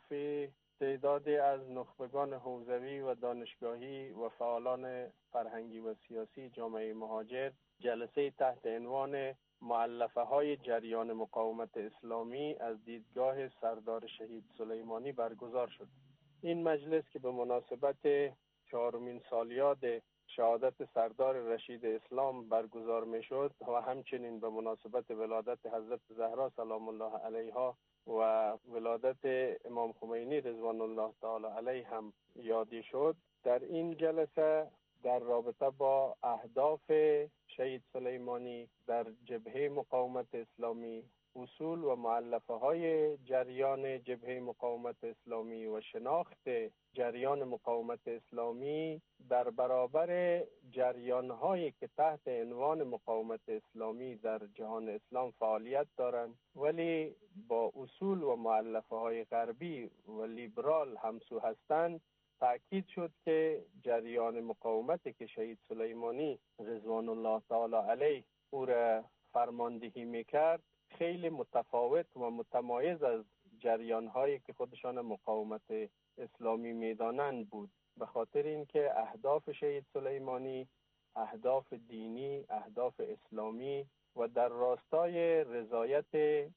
تعدادی از نخبگان حوزوی و دانشگاهی و فعالان فرهنگی و سیاسی جامعه مهاجر جلسه تحت عنوان مؤلفه های جریان مقاومت اسلامی از دیدگاه سردار شهید سلیمانی برگزار شد. این مجلس که به مناسبت چهارمین سالیاد شهادت سردار رشید اسلام برگزار می شد و همچنین به مناسبت ولادت حضرت زهرا سلام الله علیها و ولادت امام خمینی رضوان الله تعالی علیه هم یادی شد، در این جلسه در رابطه با اهداف شهید سلیمانی در جبهه مقاومت اسلامی، اصول و مؤلفه های جریان جبهه مقاومت اسلامی و شناخت جریان مقاومت اسلامی در برابر جریان هایی که تحت عنوان مقاومت اسلامی در جهان اسلام فعالیت دارند ولی با اصول و مؤلفه های غربی و لیبرال همسو هستند، تأکید شد که جریان مقاومتی که شهید سلیمانی رضوان الله تعالی علیه او را فرماندهی میکرد خیلی متفاوت و متمایز از جریان هایی که خودشان مقاومت اسلامی میدانند بود، به خاطر اینکه اهداف شهید سلیمانی اهداف دینی، اهداف اسلامی و در راستای رضایت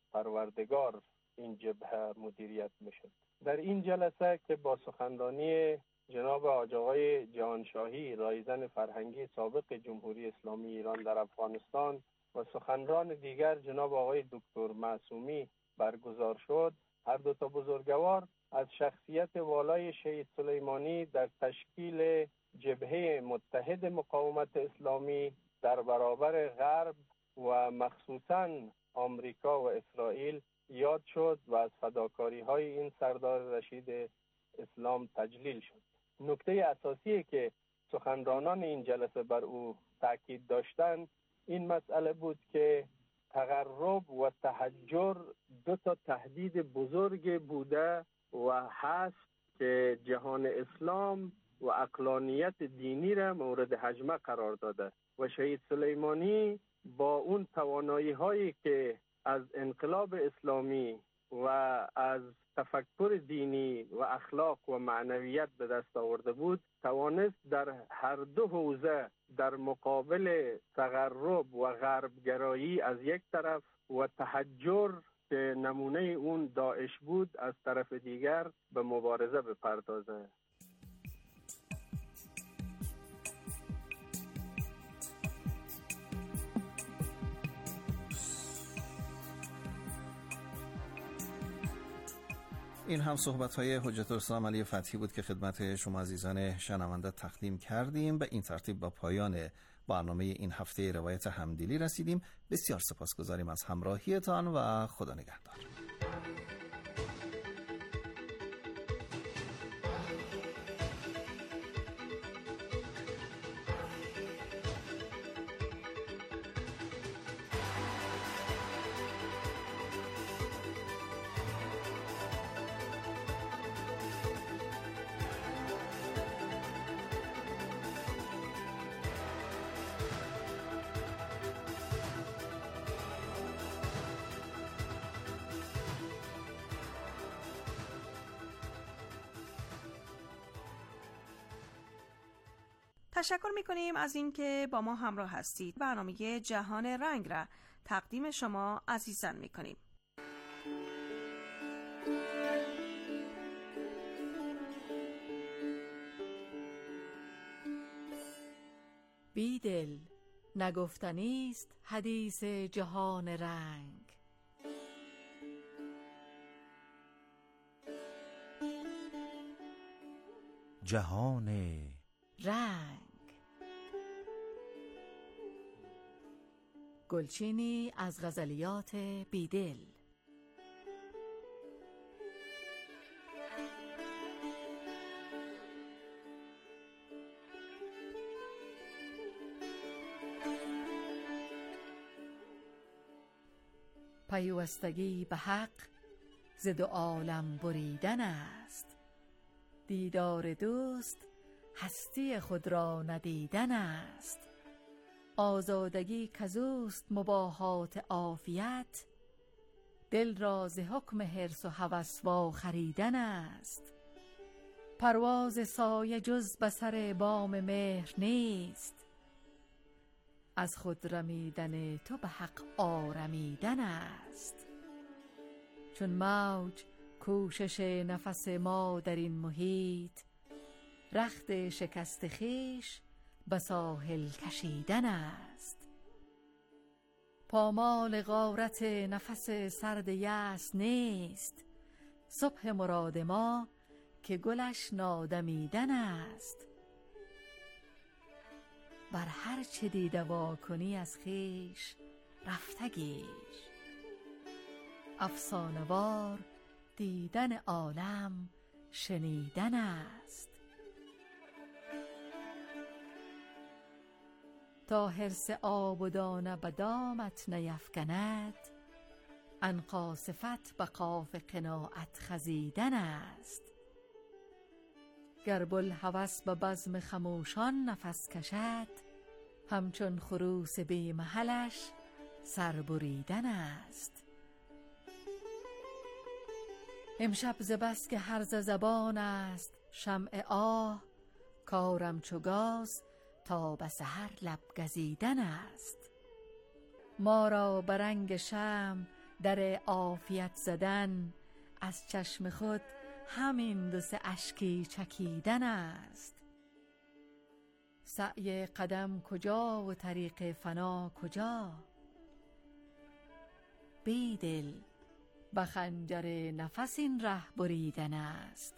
پروردگار این جبهه مدیریت میشد. در این جلسه که با سخنرانی جناب حاج آقای جهانشاهی رایزن فرهنگی سابق جمهوری اسلامی ایران در افغانستان و سخنران دیگر جناب آقای دکتر معصومی برگزار شد، هر دو تا بزرگوار از شخصیت والای شهید سلیمانی در تشکیل جبهه متحد مقاومت اسلامی در برابر غرب و مخصوصاً آمریکا و اسرائیل یاد شد و از فداکاری های این سردار رشید اسلام تجلیل شد. نکته اساسی که سخنرانان این جلسه بر او تاکید داشتند این مسئله بود که تقرب و تحجر دو تا تهدید بزرگ بوده و هست که جهان اسلام و عقلانیت دینی را مورد هجمه قرار داده و شهید سلیمانی با اون توانایی هایی که از انقلاب اسلامی و از تفکر دینی و اخلاق و معنویت به دست آورده بود، توانست در هر دو حوزه در مقابل تقرب و غربگرایی از یک طرف و تحجر که نمونه اون داعش بود از طرف دیگر به مبارزه بپردازه. این هم صحبت‌های حجت الاسلام علی فتحی بود که خدمت شما عزیزان شنونده تقدیم کردیم. به این ترتیب با پایان برنامه این هفته روایت همدلی رسیدیم. بسیار سپاسگزاریم از همراهیتان و خدا نگهدار. تشکر میکنیم از اینکه با ما همراه هستید. برنامه جهان رنگ را تقدیم شما عزیزان میکنیم. بیدل نگفتنی است حدیث جهان رنگ. جهان رنگ. گلچینی از غزلیات بیدل. پیوستگی به حق ز دو عالم بریدن است. دیدار دوست هستی خود را ندیدن است. آزادگی کزوست مباحات عافیت. دل را ز حکم حرص و هوس وا خریدن است. پرواز سایه جز بسر بام مهر نیست. از خود رمیدن تو به حق آرمیدن است. چون موج کوشش نفس ما در این محیط. رخت شکست خویش به ساحل کشیدن است. پامال غارت نفس سرد یأس نیست. صبح مراد ما که گلش نادمیدن است. بر هر چه دیده وا کنی از خویش رفته گیر. افسانه‌وار دیدن عالم شنیدن است. تا حرص آب و دانه به دامت نیفکند. عنقا صفت به قاف قناعت خزیدن است. گر بوالهوس به بزم خموشان نفس کشد. همچون خروس بی محلش سر بریدن است. امشب ز بس که هرز زبان است شمع آه. کارم چو گاز تا به سحر لب گزیدن است. ما را به رنگ شمع در عافیت زدن. از چشم خود همین دو سه اشکی چکیدن است. سعی قدم کجا و طریق فنا کجا؟ بیدل به خنجر نفس این ره بریدن است.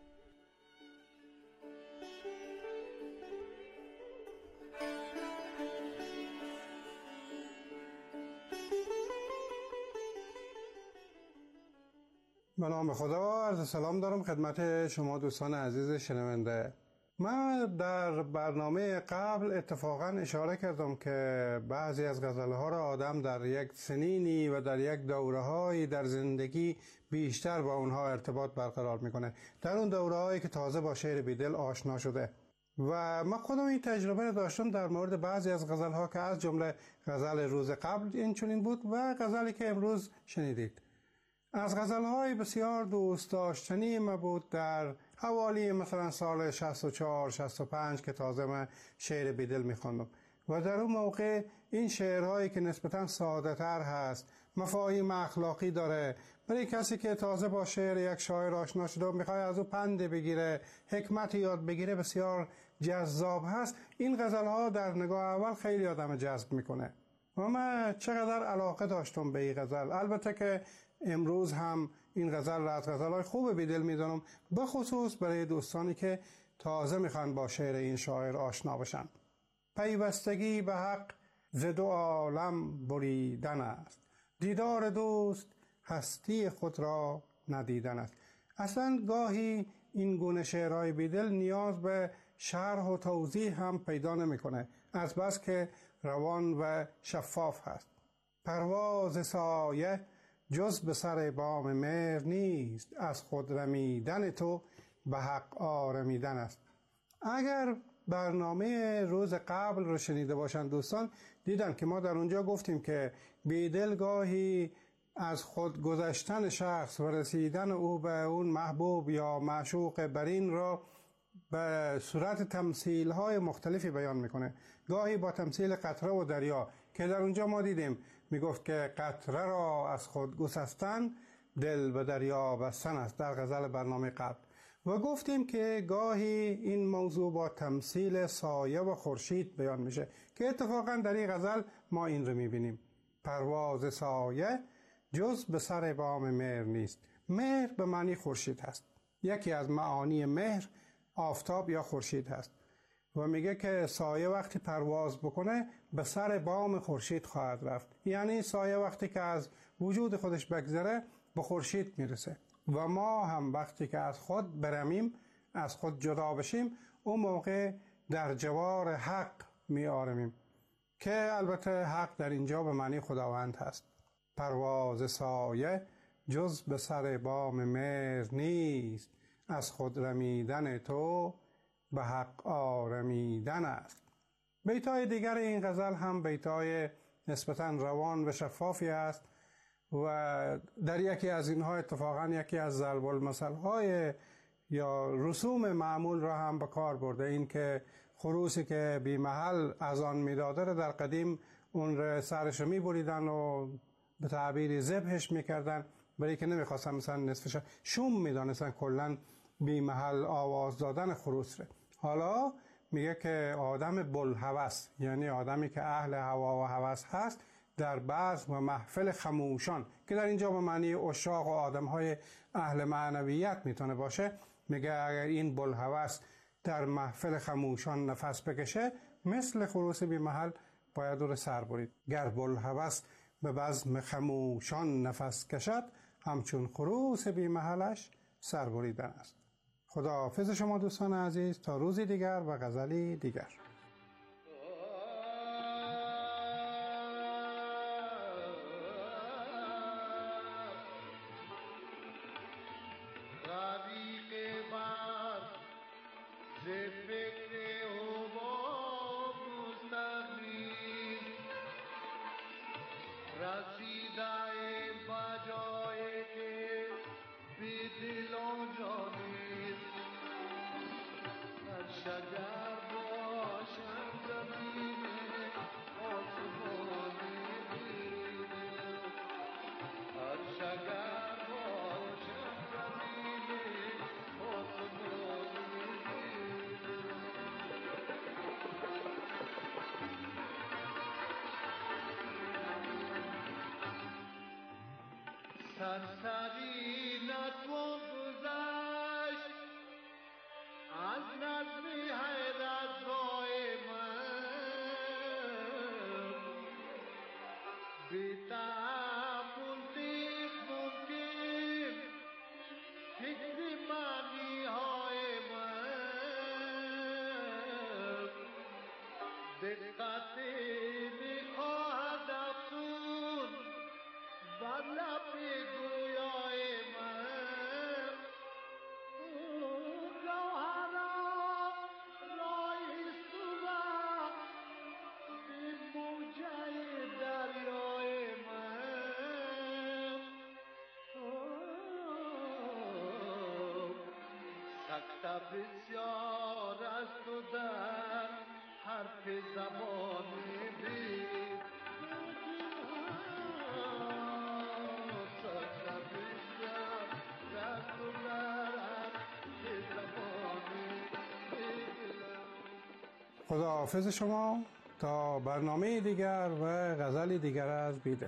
به نام خدا، عرض سلام دارم خدمت شما دوستان عزیز شنونده. من در برنامه قبل اتفاقا اشاره کردم که بعضی از غزلها را آدم در یک سنینی و در یک دوره‌هایی در زندگی بیشتر با اونها ارتباط برقرار میکنه، در اون دوره‌هایی که تازه با شعر بیدل آشنا شده. و من خودم این تجربه را داشتم در مورد بعضی از غزلها که از جمله غزل روز قبل این چنین بود و غزلی که امروز شنیدید. از غزل‌های بسیار دوست داشتنی ما بود در حوالی مثلا سال شصت و چهار شصت و پنج که تازه من شعر بیدل می‌خواندم و در اون موقع این شعرهایی که نسبتاً ساده‌تر هست، مفاهیم اخلاقی داره، برای کسی که تازه با شعر یک شاعر آشنا شده و می‌خواد از او پند بگیره، حکمت یاد بگیره، بسیار جذاب هست. این غزل‌ها در نگاه اول خیلی آدم جذب می‌کنه و من چقدر علاقه داشتم به این غزل. البته که امروز هم این غزل را از غزل‌های خوب بیدل می‌دونم، به خصوص برای دوستانی که تازه می‌خوان با شعر این شاعر آشنا بشن. پیوستگی به حق ز دو عالم بریدن است. دیدار دوست هستی خود را ندیدن است. اصلا گاهی این گونه شعرهای بیدل نیاز به شرح و توضیح هم پیدا نمی‌کنه، از بس که روان و شفاف هست. پرواز سایه جز به سر بام مهر نیست. از خود رمیدن تو به حق آرمیدن است. اگر برنامه روز قبل رو شنیده باشن دوستان، دیدن که ما در اونجا گفتیم که بیدل گاهی از خود گذشتن شخص و رسیدن او به اون محبوب یا معشوق برین را به صورت تمثیل های مختلفی بیان میکنه. گاهی با تمثیل قطره و دریا که در اونجا ما دیدیم میگفت که قطره را از خود گسستن دل به دریا بستن است در غزل برنامه قبل، و گفتیم که گاهی این موضوع با تمثیل سایه و خورشید بیان میشه که اتفاقا در این غزل ما این رو میبینیم: پرواز سایه جز به سر بام مهر نیست. مهر به معنی خورشید هست. یکی از معانی مهر آفتاب یا خورشید هست و میگه که سایه وقتی پرواز بکنه به سر بام خورشید خواهد رفت. یعنی سایه وقتی که از وجود خودش بگذره به خورشید میرسه و ما هم وقتی که از خود برمیم، از خود جدا بشیم، اون موقع در جوار حق می آرمیم که البته حق در اینجا به معنی خداوند هست. پرواز سایه جز به سر بام مهر نیست، از خود رمیدن تو به حق آرمیدن است. بیتای دیگر این غزل هم بیتای نسبتاً روان و شفافی است و در یکی از اینها اتفاقاً یکی از ضرب المثل های یا رسوم معمول را هم به کار برده. این که خروسی که بی محل از آن میداده را در قدیم اون را سرش می بریدن و به تعبیری ذبحش میکردن، برای که نمیخواستن مثلا نصفش شوم میدانستن کلن بی محل آواز دادن خروس را. حالا میگه که آدم بلهوس، یعنی آدمی که اهل هوا و هوس هست، در بزم و محفل خموشان که در اینجا به معنی عشاق و آدم‌های اهل معنویت میتونه باشه، میگه اگر این بلهوس در محفل خموشان نفس بکشه مثل خروس بی محل باید او را سر برید. گر بلهوس به بزم خموشان نفس کشد، همچون خروس بی محلش سر بریدن است. خداحافظ شما دوستان عزیز تا روزی دیگر و غزلی دیگر. سرسری نتوان گذشت از نظم حیرت رای من، بی تعمل نیست ممکن فکر معنی های من، دقتی میخواهد افزون بر لب گویای من، گوهرا رایست و به موجه دریای من، سکته بسیار است و در حرف زبانی بید، خداحافظ شما تا برنامه دیگر و غزلی دیگر از بیدل.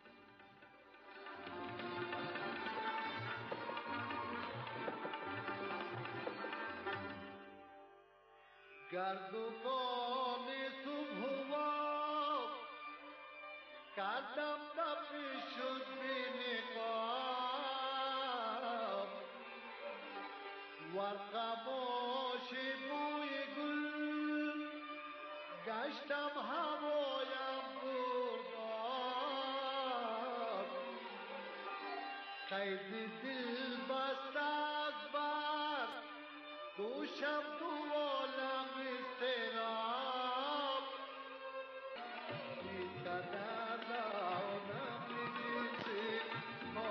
گردوان صبح و قدم دفی شد بی نقاب، ورقماش بوی گل گشتم هوایم برداد، قید دل بست از بر دوشم تو عالم استراب، این قدر رانم نمیشه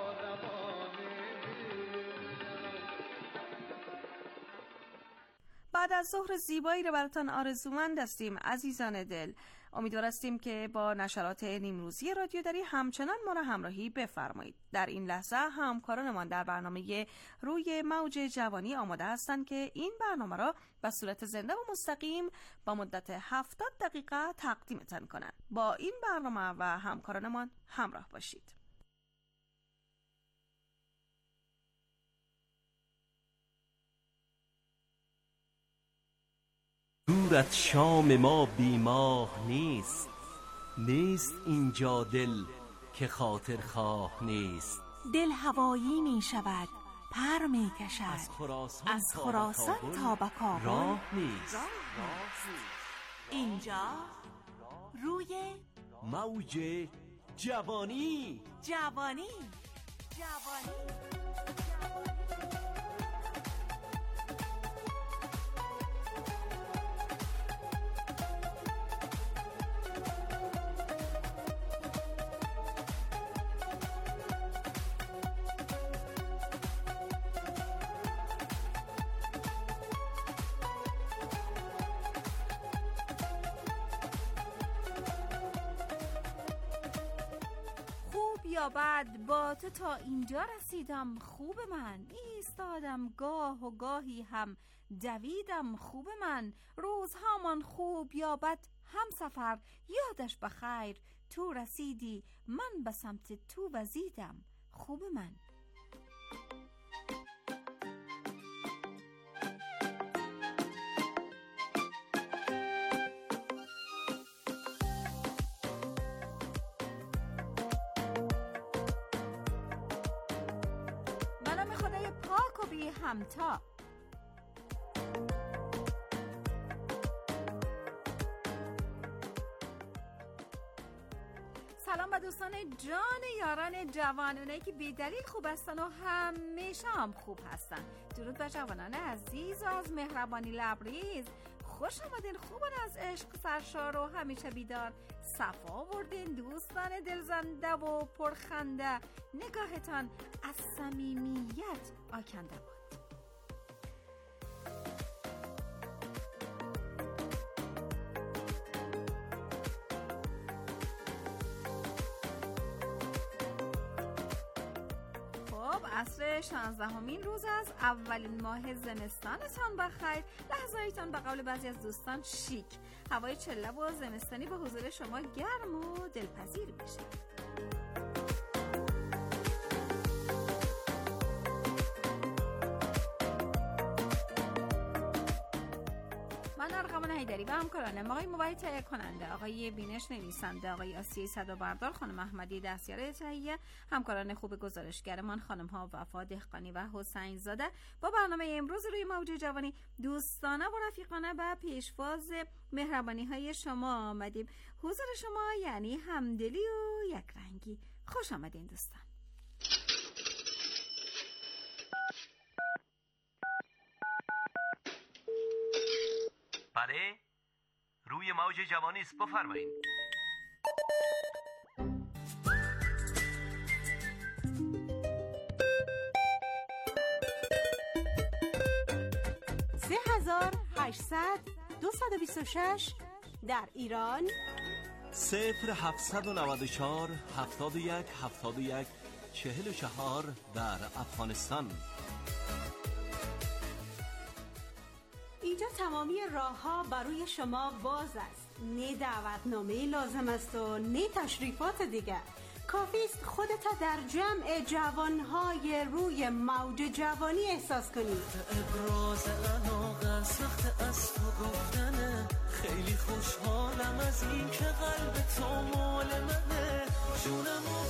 کاروانه. بعد از ظهر زیبایی رو براتان آرزومند هستیم عزیزان دل. امیدوار هستیم که با نشرات نیمروزی رادیو دری همچنان ما را همراهی بفرمایید. در این لحظه همکارانمان در برنامه روی موج جوانی آماده هستند که این برنامه را به صورت زنده و مستقیم با مدت هفتاد دقیقه تقدیمتان کنند. با این برنامه و همکارانمان همراه باشید. دورت شام ما بیماه نیست، نیست اینجا دل که خاطر خواه نیست. دل هوایی می شود، پر می کشد از خراسان, از خراسان تا به کابل راه نیست. اینجا روی موج جوانی جوانی جوانی یا بعد با تو تا اینجا رسیدم خوب من، ایستادم گاه و گاهی هم دویدم خوب من، روزهامان خوب یا بد هم سفر یادش بخیر، تو رسیدی من به سمت تو وزیدم خوب من. همتا سلام به دوستان جان یاران جوانونه که بی دلیل خوب هستن و همیشه هم خوب هستن. درود به جوانان عزیز و از مهربانی لبریز. خوش آمدین خوبان از عشق سرشار و همیشه بیدار. صفا آوردین دوستان دلزنده و پرخنده، نگاهتان از صمیمیت آکنده بود. عصر شانزدهمین روز از اولین ماه زمستانتان بخیر. لحظایتان به قول بعضی از دوستان شیک. هوای چله و زمستانی به حضور شما گرم و دلپذیر بشه. هیدری و همکارانم آقای موبایل تهیه کننده، آقای بینش نویسنده، آقای آسیه صدا بردار، خانم احمدی دستیار تهیه، همکاران خوب گزارشگرمان خانم ها وفا دهقانی و حسین زاده. با برنامه امروز روی موج جوانی دوستانه و رفیقانه به پیشواز مهربانی های شما آمدیم. حضور شما یعنی همدلی و یک رنگی. خوش آمدین دوستان. بله، روی موج جوانی است، بفرمایید. سه هزار هشتصد دویست و بیست و شش در ایران، صفر هفتصد و نود و چهار هفتاد و یک هفتاد و یک چهل و چهار در افغانستان. اینجا تمامی راه ها برای شما باز است. نه دعوتنامه لازم است و نه تشریفات دیگر. کافی است خودت در جمع جوانهای روی موج جوانی احساس کنید. ابراز علاقه سخت از تو گفتنه، خیلی خوشحالم از این که قلب تو مال منه، جونمو